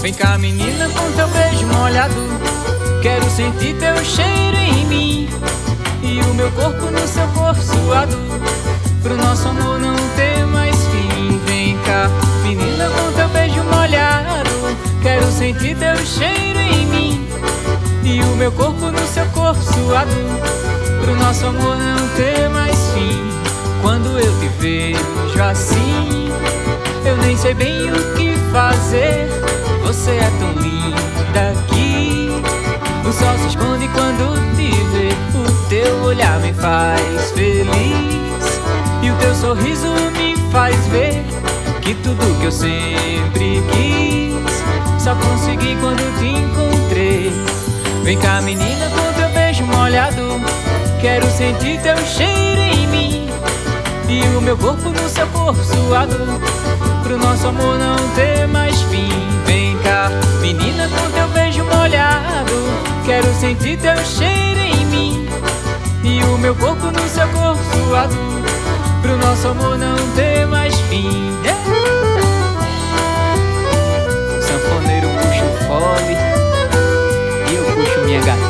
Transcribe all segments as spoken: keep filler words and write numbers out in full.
Vem cá, menina, com teu beijo molhado, quero sentir teu cheiro em mim e o meu corpo no seu corpo suado, pro nosso amor não ter mais fim. Vem cá, menina, com teu beijo molhado, quero sentir teu cheiro em mim e o meu corpo no seu corpo suado, pro nosso amor não ter mais fim. Quando eu te vejo assim, eu nem sei bem o que fazer. Você é tão linda que o sol se esconde quando te vê. O teu olhar me faz feliz e o teu sorriso me faz ver que tudo que eu sempre quis só consegui quando te encontrei. Vem cá, menina, com teu beijo molhado, quero sentir teu cheiro em mim e o meu corpo no seu corpo suado, pro nosso amor não ter mais fim. Vem cá, menina, com teu beijo molhado, quero sentir teu cheiro em mim e o meu corpo no seu corpo suado, pro nosso amor não ter mais fim. O sanfoneiro puxa o fole e eu puxo minha gatinha.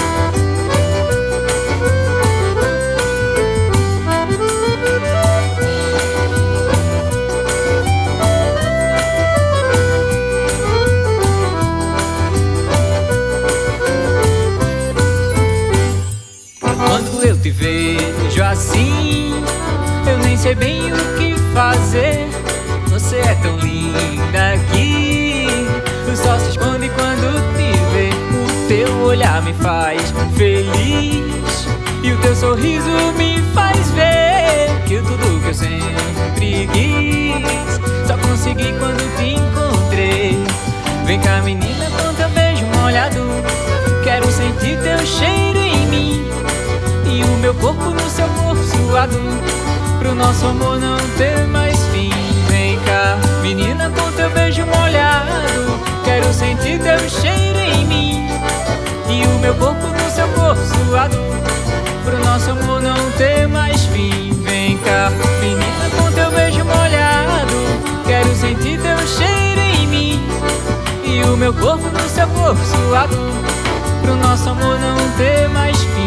Quando eu te vejo assim, eu nem sei bem o que fazer. Você é tão linda que o sol se esconde quando te vê. O teu olhar me faz feliz e o teu sorriso me faz ver que tudo que eu sempre quis só consegui quando te encontrei. Vem cá, menina, com teu beijo molhado, quero sentir teu cheiro em mim e o meu corpo no seu corpo suado, pro nosso amor não ter mais fim. Vem cá, menina, com teu beijo molhado, quero sentir teu cheiro em mim e o meu corpo no seu corpo suado, pro nosso amor não ter mais fim. Vem cá, menina, com teu beijo molhado, quero sentir teu cheiro em mim e o meu corpo no seu corpo suado, pro nosso amor não ter mais fim.